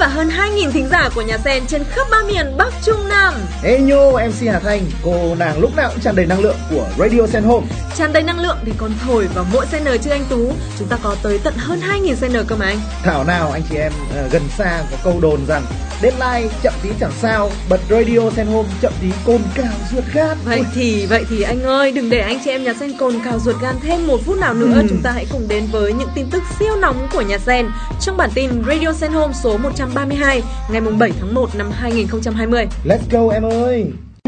và hơn 2.000 thính giả của nhà Sen trên khắp ba miền Bắc Trung Nam. Hey yo, MC Hà Thanh, cô nàng lúc nào cũng tràn đầy năng lượng của Radio Sen Home. Tràn đầy năng lượng thì còn thổi vào mỗi Senner chứ anh Tú. Chúng ta có tới tận hơn 2.000 Senner cơ mà anh. Thảo nào anh chị em gần xa có câu đồn rằng deadline chậm tí chẳng sao, bật Radio Sen Home chậm tí cồn cào ruột gan. Vậy thì anh ơi, đừng để anh chị em nhà Sen cồn cào ruột gan thêm một phút nào nữa. Chúng ta hãy cùng đến với những tin tức siêu nóng của nhà Sen trong bản tin Radio Sen Home số 132 ngày 7 tháng 1 năm 2020. Let's go em ơi.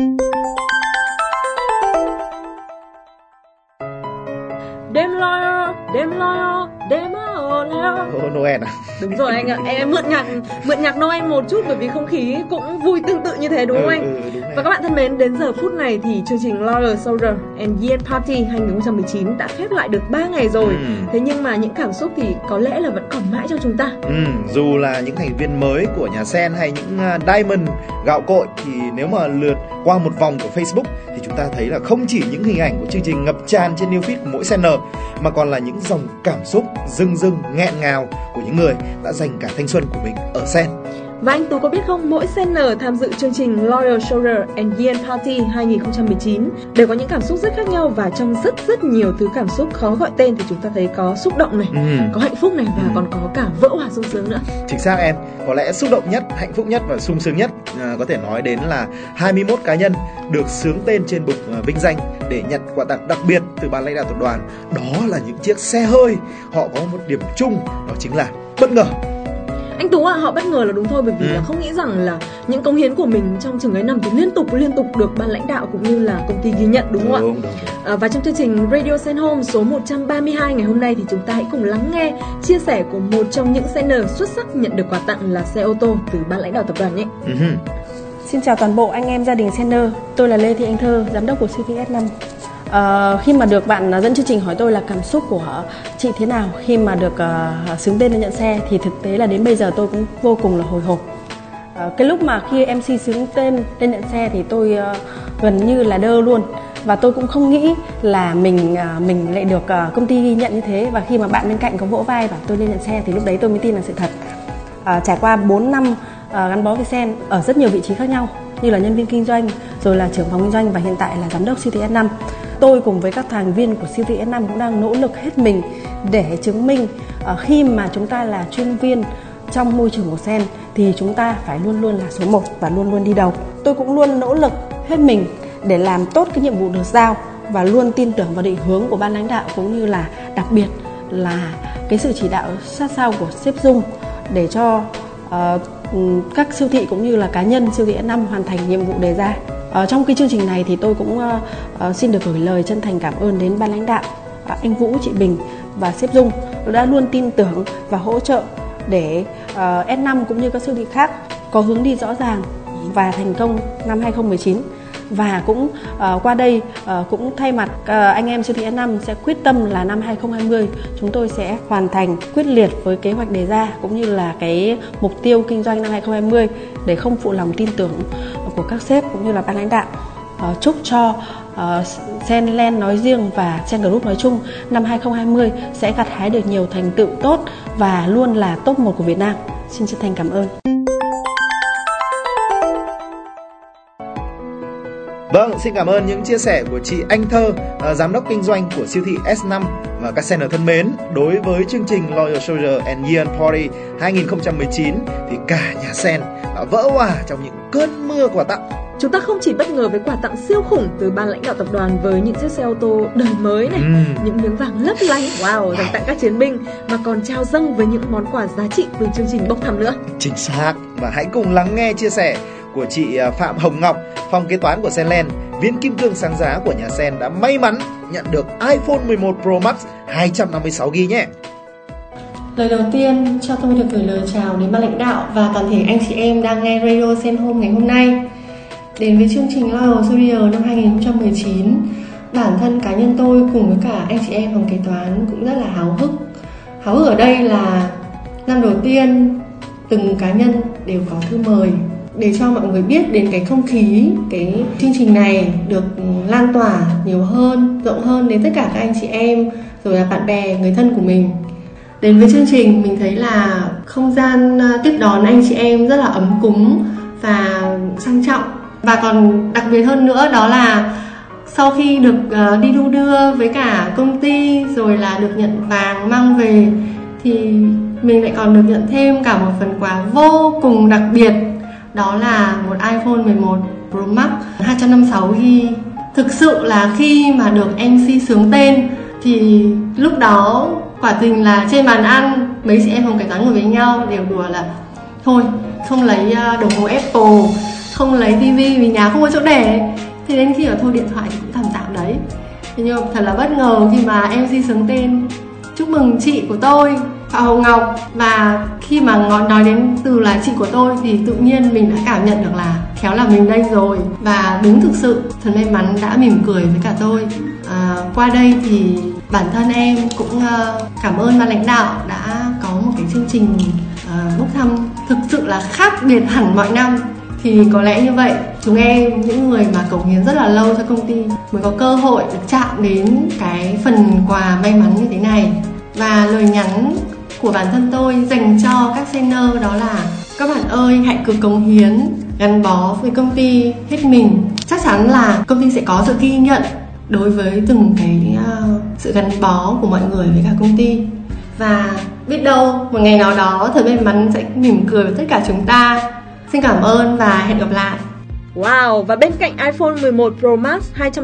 Đêm loyo, đêm Noel à? Đúng rồi anh ạ, em mượn nhạc Noel một chút bởi vì không khí cũng vui tương tự như thế đúng không anh? Đúng và các bạn thân mến, đến giờ phút này thì chương trình Loyal Soldier and Year Party 2019 đã khép lại được 3 ngày rồi. Thế nhưng mà những cảm xúc thì có lẽ là vẫn còn mãi trong chúng ta. Dù là những thành viên mới của nhà Sen hay những Diamond gạo cội thì nếu mà lượt qua một vòng của Facebook thì chúng ta thấy là không chỉ những hình ảnh của chương trình ngập tràn trên new feed của mỗi Senner mà còn là những dòng cảm xúc rưng rưng nghẹn ngào của những người đã dành cả thanh xuân của mình ở Sen. Và anh Tú có biết không, mỗi Senner tham dự chương trình Loyal Soldier and Year Party 2019 đều có những cảm xúc rất khác nhau, và trong rất nhiều thứ cảm xúc khó gọi tên thì chúng ta thấy có xúc động này, có hạnh phúc này, và còn có cả vỡ hòa sung sướng nữa. Chính xác em, có lẽ xúc động nhất, hạnh phúc nhất và sung sướng nhất có thể nói đến là 21 cá nhân được xướng tên trên bục vinh danh để nhận quà tặng đặc biệt từ ban lãnh đạo tập đoàn. Đó là những chiếc xe hơi. Họ có một điểm chung, đó chính là bất ngờ. Anh Tú họ bất ngờ là đúng thôi, bởi vì là không nghĩ rằng là những cống hiến của mình trong chừng ấy năm thì liên tục được ban lãnh đạo cũng như là công ty ghi nhận, đúng không ạ? Và trong chương trình Radio Sen Home số 132 ngày hôm nay thì chúng ta hãy cùng lắng nghe chia sẻ của một trong những Senner xuất sắc nhận được quà tặng là xe ô tô từ ban lãnh đạo tập đoàn nhé. Xin chào toàn bộ anh em gia đình Senner, tôi là Lê Thị Anh Thơ, giám đốc của siêu thị S5. Khi mà được bạn dẫn chương trình hỏi tôi là cảm xúc của chị thế nào khi mà được xướng tên lên nhận xe, thì thực tế là đến bây giờ tôi cũng vô cùng là hồi hộp. Cái lúc mà khi MC xướng tên lên nhận xe thì tôi gần như là đơ luôn, và tôi cũng không nghĩ là mình lại được công ty ghi nhận như thế. Và khi mà bạn bên cạnh có vỗ vai bảo tôi lên nhận xe thì lúc đấy tôi mới tin là sự thật. Trải qua 4 năm gắn bó với Sen ở rất nhiều vị trí khác nhau, như là nhân viên kinh doanh, rồi là trưởng phòng kinh doanh và hiện tại là giám đốc siêu thị S5. Tôi cùng với các thành viên của siêu thị S5 cũng đang nỗ lực hết mình để chứng minh khi mà chúng ta là chuyên viên trong môi trường của Sen thì chúng ta phải luôn luôn là số 1 và luôn luôn đi đầu. Tôi cũng luôn nỗ lực hết mình để làm tốt cái nhiệm vụ được giao và luôn tin tưởng vào định hướng của ban lãnh đạo, cũng như là đặc biệt là cái sự chỉ đạo sát sao của sếp Dung để cho các siêu thị cũng như là cá nhân siêu thị S5 hoàn thành nhiệm vụ đề ra. Trong cái chương trình này thì tôi cũng xin được gửi lời chân thành cảm ơn đến ban lãnh đạo, anh Vũ, chị Bình và sếp Dung đã luôn tin tưởng và hỗ trợ để S5 cũng như các siêu thị khác có hướng đi rõ ràng và thành công năm 2019. Và cũng qua đây cũng thay mặt anh em siêu thị S5 sẽ quyết tâm là năm 2020 chúng tôi sẽ hoàn thành quyết liệt với kế hoạch đề ra cũng như là cái mục tiêu kinh doanh năm 2020 để không phụ lòng tin tưởng của các sếp cũng như là ban lãnh đạo. Chúc cho Senland nói riêng và Sen Group nói chung năm 2020 sẽ gặt hái được nhiều thành tựu tốt và luôn là top 1 của Việt Nam. Xin chân thành cảm ơn. Vâng, xin cảm ơn những chia sẻ của chị Anh Thơ, giám đốc kinh doanh của siêu thị S5. Và các Senner thân mến, đối với chương trình Loyal Soldier and Year Party 2019 thì cả nhà Sen đã vỡ hòa trong những cơn mưa quà tặng. Chúng ta không chỉ bất ngờ với quà tặng siêu khủng từ ban lãnh đạo tập đoàn với những chiếc xe ô tô đời mới này, những miếng vàng lấp lánh dành tặng các chiến binh, mà còn trao dâng với những món quà giá trị từ chương trình bốc thăm nữa. Chính xác. Và hãy cùng lắng nghe chia sẻ của chị Phạm Hồng Ngọc, phòng kế toán của Senland, viên kim cương sáng giá của nhà Sen đã may mắn nhận được iPhone 11 Pro Max 256GB nhé. Lời đầu tiên cho tôi được gửi lời chào đến ban lãnh đạo và toàn thể anh chị em đang nghe Radio Sen Home ngày hôm nay. Đến với chương trình Loyal Soldier năm 2019, bản thân cá nhân tôi cùng với cả anh chị em phòng kế toán cũng rất là háo hức. Háo hức ở đây là năm đầu tiên từng cá nhân đều có thư mời để cho mọi người biết đến cái không khí, cái chương trình này được lan tỏa nhiều hơn, rộng hơn đến tất cả các anh chị em, rồi là bạn bè, người thân của mình. Đến với chương trình mình thấy là không gian tiếp đón anh chị em rất là ấm cúng và sang trọng. Và còn đặc biệt hơn nữa đó là sau khi được đi đu đưa với cả công ty rồi là được nhận vàng mang về thì mình lại còn được nhận thêm cả một phần quà vô cùng đặc biệt. Đó là một iPhone 11 Pro Max 256GB. Thực sự là khi mà được MC xướng tên thì lúc đó quả tình là trên bàn ăn mấy chị em phòng kế toán ngồi với nhau đều đùa là thôi không lấy đồng hồ Apple, không lấy tivi vì nhà không có chỗ để. Thế đến khi ở thôi điện thoại thì cũng tạm tạm đấy. Thế nhưng thật là bất ngờ khi mà MC xướng tên chúc mừng chị của tôi Phạm Hồng Ngọc, và khi mà nói đến từ là chị của tôi thì tự nhiên mình đã cảm nhận được là khéo là mình đây rồi. Và đúng thực sự thật may mắn đã mỉm cười với cả tôi. Qua đây thì bản thân em cũng cảm ơn ban lãnh đạo đã có một cái chương trình bốc thăm thực sự là khác biệt hẳn mọi năm. Thì có lẽ như vậy chúng em những người mà cống hiến rất là lâu cho công ty mới có cơ hội được chạm đến cái phần quà may mắn như thế này. Và lời nhắn của bản thân tôi dành cho các senior đó là các bạn ơi, hãy cứ cống hiến, gắn bó với công ty hết mình. Chắc chắn là công ty sẽ có sự ghi nhận đối với từng cái sự gắn bó của mọi người với cả công ty. Và biết đâu một ngày nào đó thật may mắn sẽ mỉm cười với tất cả chúng ta. Xin cảm ơn và hẹn gặp lại. Wow, và bên cạnh iPhone 11 Pro Max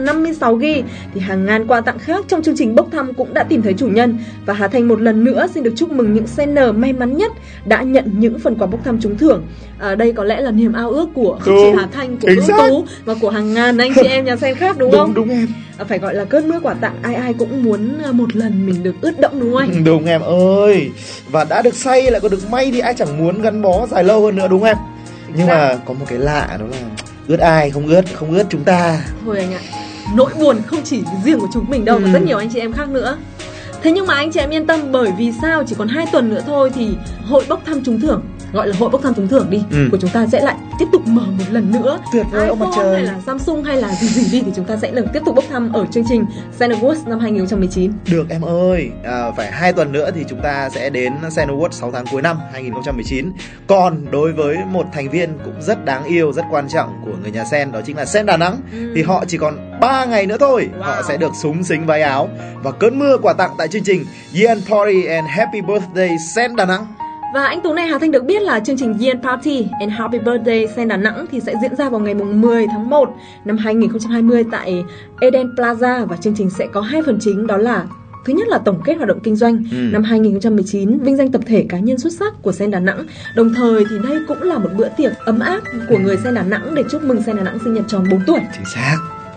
256GB thì hàng ngàn quà tặng khác trong chương trình bốc thăm cũng đã tìm thấy chủ nhân. Và Hà Thành một lần nữa xin được chúc mừng những sender may mắn nhất đã nhận những phần quà bốc thăm trúng thưởng. Đây có lẽ là niềm ao ước của không chỉ Hà Thành, của Ưu Tú và của hàng ngàn anh chị em nhà sen khác, đúng không? Đúng em. Phải gọi là cơn mưa quà tặng, ai ai cũng muốn một lần mình được ướt đẫm, đúng không anh? Đúng em ơi. Và đã được say lại còn được may thì ai chẳng muốn gắn bó dài lâu hơn nữa, đúng không em? Nhưng mà có một cái lạ đó là ướt ai không ướt chúng ta. Thôi anh ạ, nỗi buồn không chỉ riêng của chúng mình đâu, mà rất nhiều anh chị em khác nữa. Thế nhưng mà anh chị em yên tâm, bởi vì sao chỉ còn 2 tuần nữa thôi thì hội bốc thăm trúng thưởng, gọi là hội bốc thăm trúng thưởng đi, của chúng ta sẽ lại tiếp tục mở một lần nữa. Tuyệt vời ông mặt trời. Hay là Samsung hay là gì đi thì chúng ta sẽ được tiếp tục bốc thăm ở chương trình Sen Awards năm 2019. Được em ơi, phải 2 tuần nữa thì chúng ta sẽ đến Sen Awards 6 tháng cuối năm 2019. Còn đối với một thành viên cũng rất đáng yêu, rất quan trọng của người nhà Sen, đó chính là Sen Đà Nẵng, thì họ chỉ còn 3 ngày nữa thôi. Họ sẽ được xúng xính váy áo và cơn mưa quà tặng tại chương trình Year Party and Happy Birthday Sen Đà Nẵng. Và anh Tú này, Hà Thanh được biết là chương trình Year Party and Happy Birthday Sen Đà Nẵng thì sẽ diễn ra vào ngày 10 tháng 1 năm 2020 tại Eden Plaza. Và chương trình sẽ có 2 phần chính, đó là thứ nhất là tổng kết hoạt động kinh doanh năm 2019, vinh danh tập thể cá nhân xuất sắc của Sen Đà Nẵng. Đồng thời thì đây cũng là một bữa tiệc ấm áp của người Sen Đà Nẵng để chúc mừng Sen Đà Nẵng sinh nhật tròn 4 tuổi. Chính xác.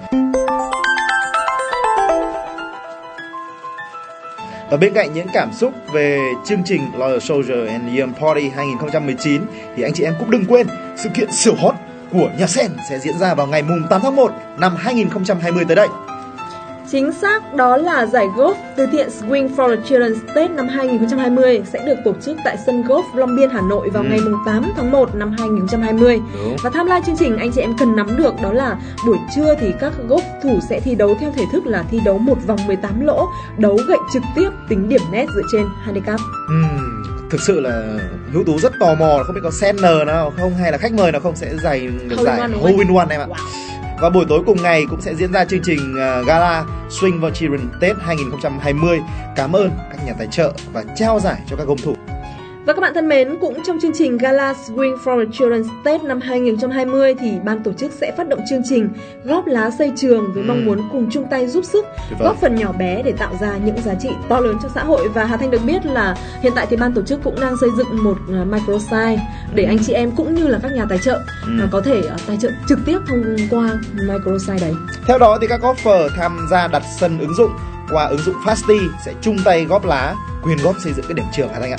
Và bên cạnh những cảm xúc về chương trình Loyal Soldier and Year Party 2019 thì anh chị em cũng đừng quên sự kiện siêu hot của nhà Sen sẽ diễn ra vào ngày 8 tháng 1 năm 2020 tới đây. Chính xác, đó là giải golf từ thiện Swing for the Children's State năm 2020 sẽ được tổ chức tại sân golf Long Biên, Hà Nội vào ngày 8 tháng 1 năm 2020. Và tham gia chương trình anh chị em cần nắm được đó là buổi trưa thì các golf thủ sẽ thi đấu theo thể thức là thi đấu một vòng 18 lỗ, đấu gậy trực tiếp tính điểm net dựa trên handicap. Thực sự là Hữu Tú rất tò mò không biết có sender nào không hay là khách mời nào không sẽ giành được giải Hole in One em ạ. Và buổi tối cùng ngày cũng sẽ diễn ra chương trình Gala Swing for Children's State 2020. Cảm ơn các nhà tài trợ và trao giải cho các golf thủ. Và các bạn thân mến, cũng trong chương trình Gala Swing for the Children's State năm 2020 thì ban tổ chức sẽ phát động chương trình góp lá xây trường với mong muốn cùng chung tay giúp sức, góp phần nhỏ bé để tạo ra những giá trị to lớn cho xã hội. Và Hà Thanh được biết là hiện tại thì ban tổ chức cũng đang xây dựng một microsite để anh chị em cũng như là các nhà tài trợ có thể tài trợ trực tiếp thông qua microsite đấy. Theo đó thì các golfer tham gia đặt sân ứng dụng qua ứng dụng Fasti sẽ chung tay góp lá, quyên góp xây dựng cái điểm trường Hà Thanh ạ.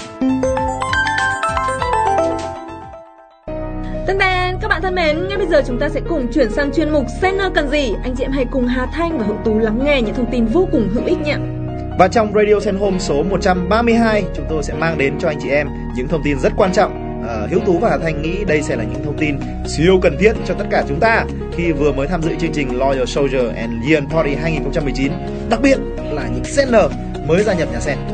Các bạn thân mến, ngay bây giờ chúng ta sẽ cùng chuyển sang chuyên mục Sender cần gì. Anh chị em hãy cùng Hà Thanh và Hữu Tú lắng nghe những thông tin vô cùng hữu ích nhé. Và trong Radio Sen Home số 132, chúng tôi sẽ mang đến cho anh chị em những thông tin rất quan trọng. Hữu Tú và Hà Thanh nghĩ đây sẽ là những thông tin siêu cần thiết cho tất cả chúng ta khi vừa mới tham dự chương trình Loyal Soldier and Year Party 2019, đặc biệt là những sender mới gia nhập nhà Sen.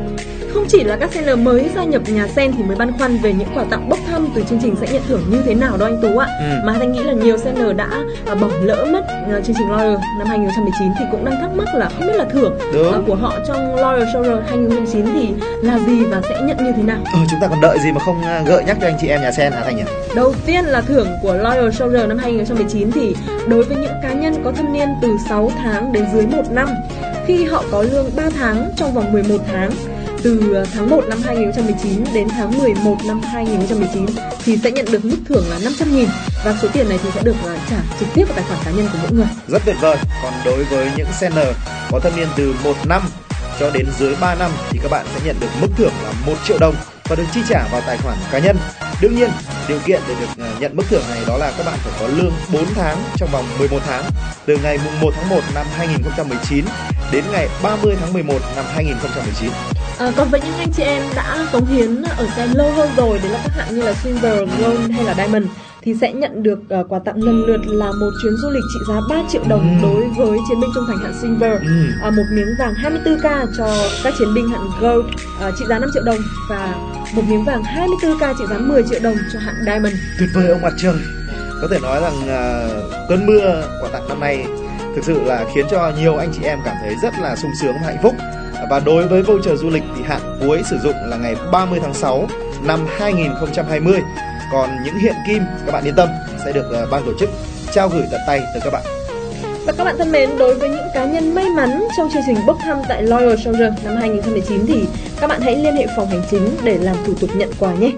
không chỉ là các seller mới gia nhập nhà Sen thì mới băn khoăn về những quà tặng bốc thăm từ chương trình sẽ nhận thưởng như thế nào đâu anh Tú ạ. Mà Thanh nghĩ là nhiều seller đã bỏ lỡ mất chương trình Loyal năm 2019 thì cũng đang thắc mắc là không biết là thưởng của họ trong Loyal Shower 2019 thì là gì và sẽ nhận như thế nào. Chúng ta còn đợi gì mà không gợi nhắc cho anh chị em nhà Sen hả Thanh nhỉ? Đầu tiên là thưởng của Loyal Shower năm 2019 thì đối với những cá nhân có thâm niên từ 6 tháng đến dưới 1 năm, khi họ có lương 3 tháng trong vòng 11 tháng từ tháng 1 năm 2019 đến tháng 11 năm 2019 thì sẽ nhận được mức thưởng là 500.000 và số tiền này thì sẽ được trả trực tiếp vào tài khoản cá nhân của mỗi người. Rất tuyệt vời. Còn đối với những seller có thâm niên từ 1 năm cho đến dưới 3 năm thì các bạn sẽ nhận được mức thưởng là 1 triệu đồng và được chi trả vào tài khoản cá nhân. Đương nhiên, điều kiện để được nhận mức thưởng này đó là các bạn phải có lương 4 tháng trong vòng 11 tháng từ ngày 1 tháng 1 năm 2019 đến ngày 30 tháng 11 năm 2019. Còn với những anh chị em đã cống hiến ở Sen lâu hơn rồi, đấy là các hạng như là Silver, Gold hay là Diamond thì sẽ nhận được quà tặng lần lượt là một chuyến du lịch trị giá 3 triệu đồng đối với chiến binh trung thành hạng Silver, một miếng vàng 24K cho các chiến binh hạng Gold trị giá 5 triệu đồng và một miếng vàng 24K trị giá 10 triệu đồng cho hạng Diamond. Tuyệt vời ông mặt trời. Có thể nói rằng cơn mưa quà tặng năm nay thực sự là khiến cho nhiều anh chị em cảm thấy rất là sung sướng và hạnh phúc. Và đối với voucher du lịch thì hạn cuối sử dụng là ngày 30 tháng 6 năm 2020. Còn những hiện kim các bạn yên tâm sẽ được ban tổ chức trao gửi tận tay tới các bạn. Và các bạn thân mến, đối với những cá nhân may mắn trong chương trình bốc thăm tại Loyal Shower năm 2019 thì các bạn hãy liên hệ phòng hành chính để làm thủ tục nhận quà nhé.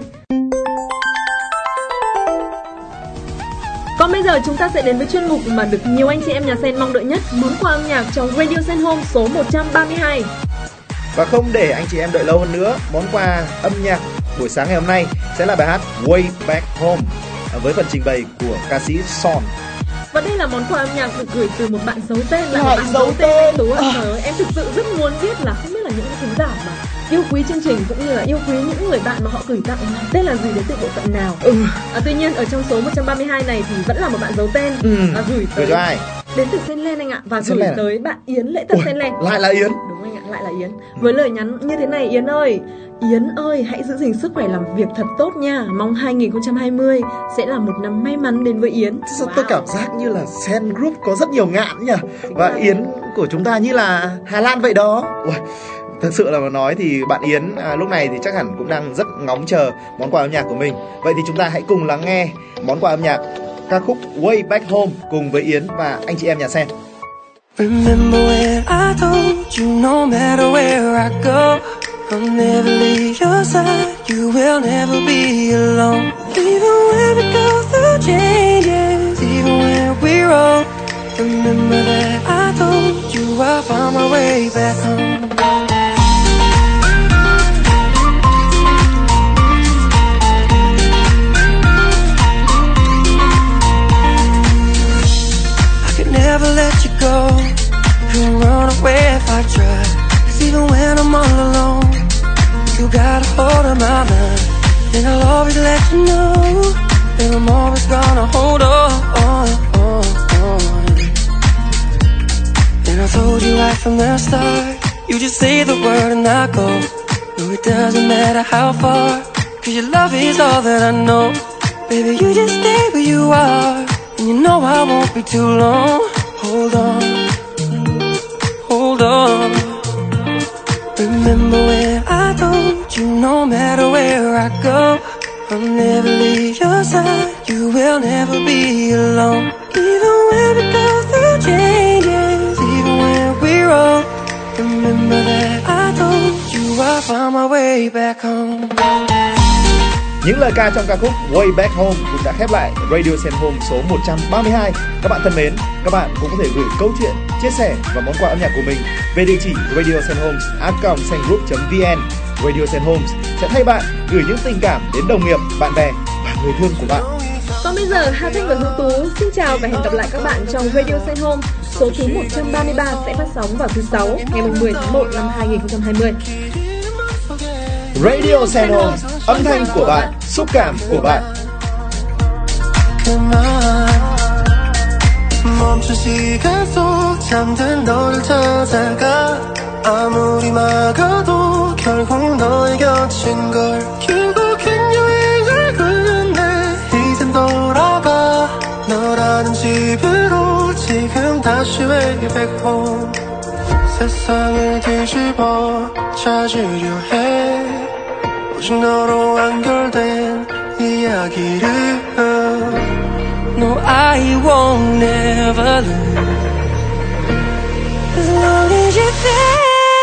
Còn bây giờ chúng ta sẽ đến với chuyên mục mà được nhiều anh chị em nhà Sen mong đợi nhất, món quà âm nhạc trong Radio Sen Home số 132. Và không để anh chị em đợi lâu hơn nữa, món quà âm nhạc buổi sáng ngày hôm nay sẽ là bài hát Way Back Home với phần trình bày của ca sĩ Son. Và đây là món quà âm nhạc được gửi từ một bạn giấu tên là bạn giấu tên Tú ạ. Em thực sự rất muốn biết là không biết là những thính giả mà yêu quý chương trình cũng như là yêu quý những người bạn mà họ gửi tặng tên là gì, đến từ bộ phận nào. Tuy nhiên ở trong số 132 này thì vẫn là một bạn giấu tên gửi tới ai? Đến từ Senland anh ạ, và gửi tới bạn Yến Lễ Tân Senland. Lại là Yến. Đúng anh ạ, lại là Yến. Với lời nhắn như thế này: Yến ơi, hãy giữ gìn sức khỏe, làm việc thật tốt nha. Mong 2020 sẽ là một năm may mắn đến với Yến. Tôi cảm giác như là Sen Group có rất nhiều ngạn nhỉ. Và Yến của chúng ta như là Hà Lan vậy đó. Thật sự là mà nói thì bạn Yến lúc này thì chắc hẳn cũng đang rất ngóng chờ món quà âm nhạc của mình. Vậy thì chúng ta hãy cùng lắng nghe món quà âm nhạc ca khúc Way Back Home cùng với Yến và anh chị em nhà Sen. Remember when I told you no matter where I go, I'll never leave your side, you will never be alone. Even when we go through changes, even when we're old, remember that I told you I'll find my way back home. Never let you go, couldn't run away if I tried. 'Cause even when I'm all alone, you got a hold of my mind. And I'll always let you know that I'm always gonna hold on. And I told you right from the start, you just say the word and I go. No, it doesn't matter how far, 'cause your love is all that I know. Baby, you just stay where you are, and you know I won't be too long. Hold on, hold on. Remember when I told you no matter where I go, I'll never leave your side, you will never be alone. Even when we go through changes, even when we're old, remember that I told you I'll find my way back home. Những lời ca trong ca khúc Way Back Home cũng đã khép lại Radio Sen Home số 132. Các bạn thân mến, các bạn cũng có thể gửi câu chuyện, chia sẻ và món quà âm nhạc của mình về địa chỉ radiosenhomes@sengroup.vn. Radio Sen Homes sẽ thay bạn gửi những tình cảm đến đồng nghiệp, bạn bè và người thương của bạn. Còn bây giờ, Hà Thanh và Hữu Tú xin chào và hẹn gặp lại các bạn trong Radio Sen Home số thứ 133 sẽ phát sóng vào thứ 6 ngày 10 tháng 1 năm 2020. Radio Sen Home, âm thanh của bạn, xúc cảm của bạn. 멈춘 시간 속 잠든 너를 찾아가 아무리 막아도 결국 결국 너의 곁인 걸 결국엔 여행을 끝내 이젠 돌아가 너라는 집으로 지금 다시 way back home 세상을 뒤집어 찾으려 해 오직 너로 완결된 이야기를 No, I won't never lose as long as you're there.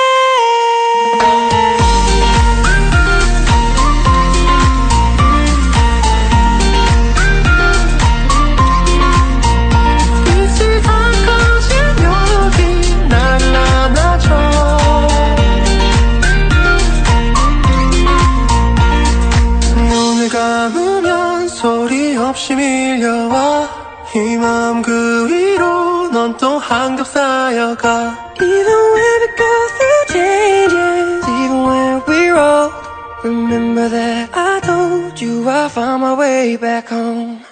없이 밀려와 이 마음 그 위로 넌 또 한 겹 쌓여가 Even when we go through changes Even when we roll Remember that I told you I found my way back home